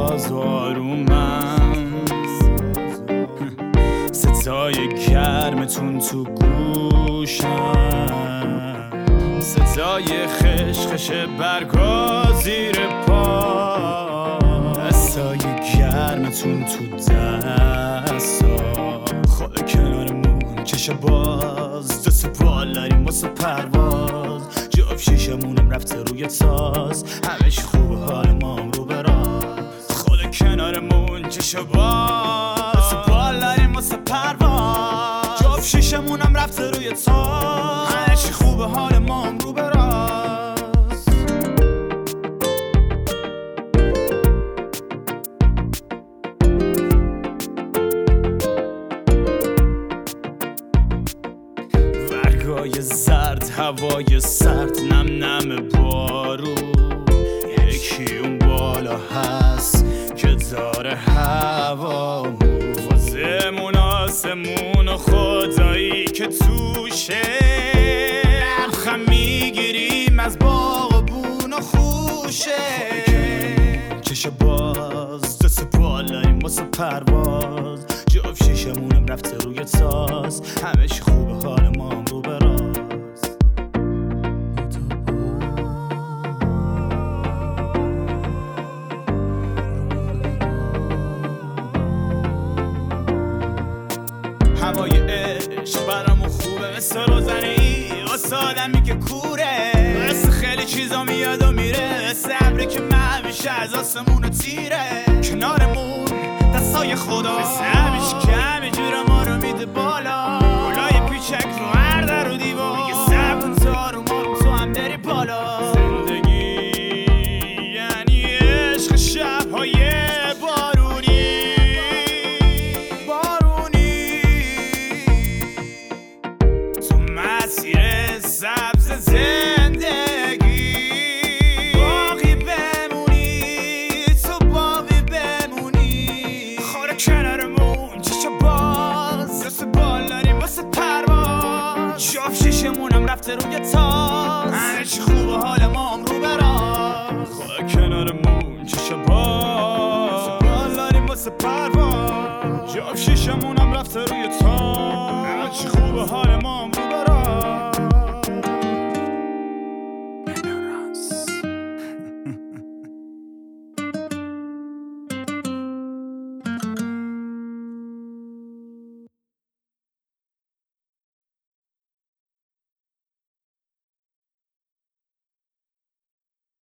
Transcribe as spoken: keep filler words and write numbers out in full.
باز و آرومم، صدای گرمتون تو گوشم، صدای خشخش برگا زیر پا، دستای گرمتون تو دستا، خود کنارمون چشم باز، دست بالاریم واسه پرواز، جاب شیشمونم رفته روی تاز، همه چی خوبه حال ما هم رو براز، خود کنارمون چشم باز، دست بالاریم واسه پرواز، جاب شیشمونم رفته روی تاز، همه چی خوبه حال ما هم رو براز. برگای زرد، هوای سرد، نم نم بارون، یکی اون بالا هست که داره هوامون، واسمون آسمون و خدایی که توشه، لبخم میگیریم از باغ و بون و خوشه، چشم باز، دست بالاییم واسه پرواز، جاب شیشمونم رفته روی تاز، همه چی خوبه حال ما هم رو براز. هوای عشق برامون خوبه مثل روزنی، واسه آدمی که کوره، مثل خیلی چیزا میاد و میره، مثل ابری که همیشه از آسمون و تیره، کنارمون دستای خدا، مثل همیشه که همه جور ما رو میده بالا، گلای پیچک رو هر در و دیوار، میگه صبر کن تو آروم آروم تو هم بری بالا، زندگی یعنی عشق شب‌های بارونی، بارونی تو مسیر سبز زندگی، باقی بمونی تو باقی بمونی، خود کنارمون چشم باز، دست بالاریم واسه پرواز، جاب شیشمونم رفته روی تاز، همه چی خوبه حال ما هم رو براز، خود کنارمون چشم باز، دست بالاریم واسه پرواز، جاب شیشمونم رفته روی تاز، همه چی خوبه حال ما هم رو براز.